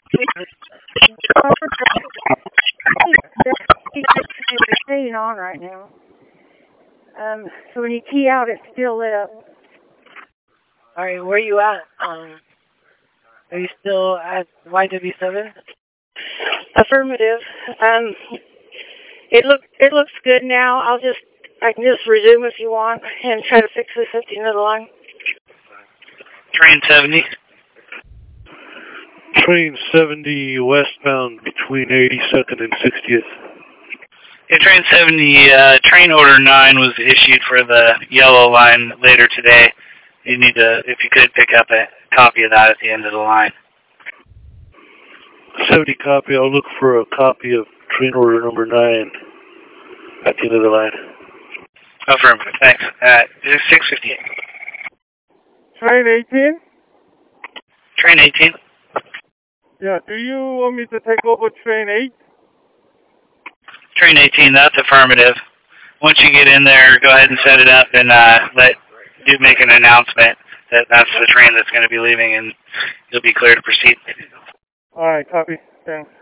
It's staying on right now. So when you key out, it's still lit up. All right, where are you at? Are you still at YW7? Affirmative. It looks good now. I can just resume if you want and try to fix this at the end of the line. Train 70. Train 70 westbound between 82nd and 60th. Yeah, Train 70, train order 9 was issued for the yellow line later today. You need to, if you could, pick up a copy of that at the end of the line. 70 copy. I'll look for a copy of train order number 9 at the end of the line. Affirmative, thanks. 658. Train 18? Train 18. Yeah, do you want me to take over train 8? Train 18, that's affirmative. Once you get in there, go ahead and set it up and make an announcement that that's the train that's going to be leaving, and you'll be clear to proceed. All right, copy. Thanks.